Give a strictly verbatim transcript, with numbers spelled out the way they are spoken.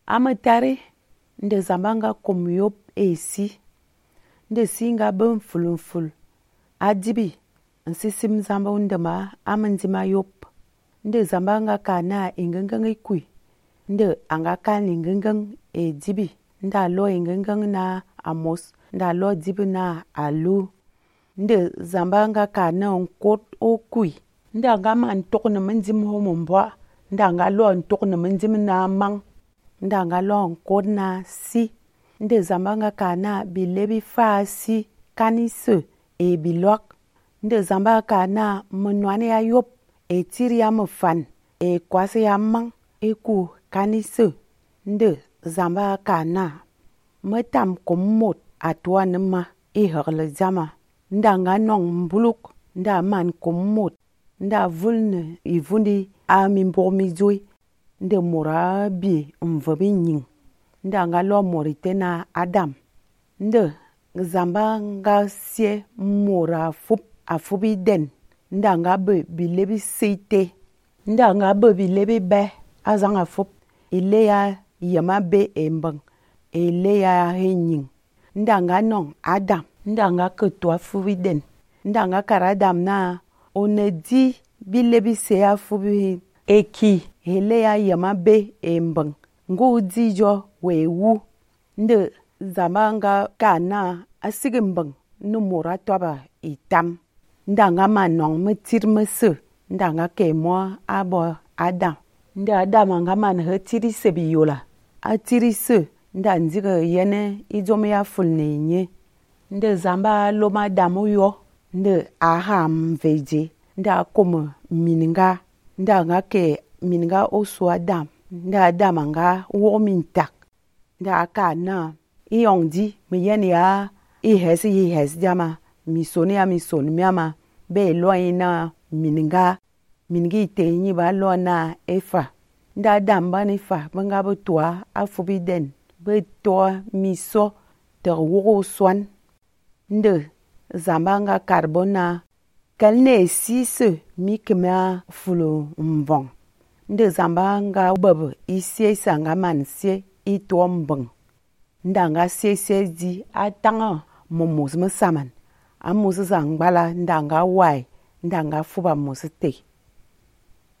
amatare nde zambanga kom yop esi nde singa ben fulunful adibi nsisim zamba undema amanzima yop nde zambanga kana ingangang ikui nde anga kan ingangang e dibi nda lo ingangang na amos nda lo dibi na alu nde zambanga kana nkot okui nde anga man tokna manzim homo mbwa nde anga lo ntokna manzim na mang nde anga lo nkot na si nde zambanga kana bilebi fasi kanise e bilok nde zambanga kana mnwane ya yop e tiri ya mfan e kwasi ya mang e ku kanise nde zambanga kana matam kommot atwa nma e hagle zama nde anga nong mbuluk nde man kommot nde vulne ivundi a mimbo mizui nde mora bi mvabi nying nde anga lo morite na adam nde zambanga sie mora fup afubi den nde anga be bilebi seite nde anga be bilebi be azanga fup ile ya yama be embang ile ya henying nde anga nong adam nde anga ketwa fubi den nde anga kara adam na onedi bilebi se ya fubi eki ile ya yama be embang ngo dijo wewu nde zambanga kana asigimbang no mora toba itam nde anga manong metir mese nde anga kemo abo adam nde adam anga man hetiri sebi yola atiri se nde anziga yene idome ya fulne nye nde zamba loma damu yo nde aham veje nde akoma mininga nde anga ke mininga osu adam nde adam anga wo mintak nde aka na iyongdi miyeni ya ihesi ihesi jama misoni ya misoni miama be lo ina mininga miningi tenyi ba lo na efa nde adam ba ni fa banga bo toa afubi den be toa miso ter wo swan nde zambanga carbona kalne sise mikma fulo mvong nde zambanga bab isi sanga mansie ito mbang ndanga sese di atanga momos masaman amos zangbala ndanga wai ndanga fuba mosete